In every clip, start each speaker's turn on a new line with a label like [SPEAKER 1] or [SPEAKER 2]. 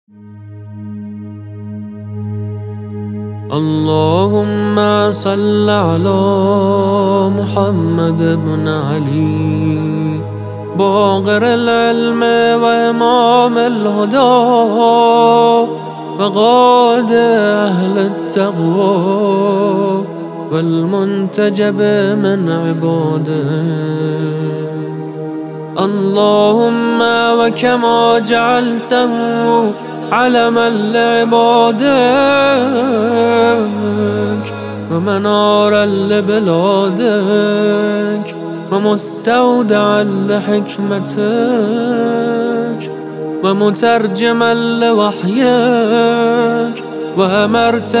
[SPEAKER 1] اللهم صل على محمد بن علي باقر العلم وإمام الهدى وقائد أهل التقوى والمنتجب من عبادك. اللهم وكما جعلته علما لعبادك ومنارا لبلادك ومستودعا لحكمتك ومترجما لوحيك وأمرت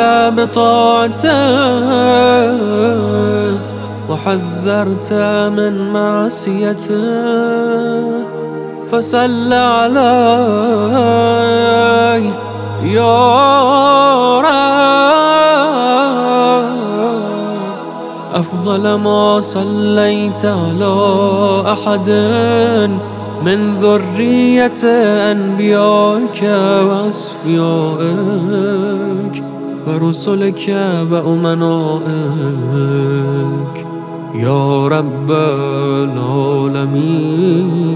[SPEAKER 1] بطاعتك وحذرت من معصيتك فصل علي يا رب أفضل ما صليت على أحد من ذرية أنبيائك وأصفيائك ورسلك وأمنائك يا رب العالمين.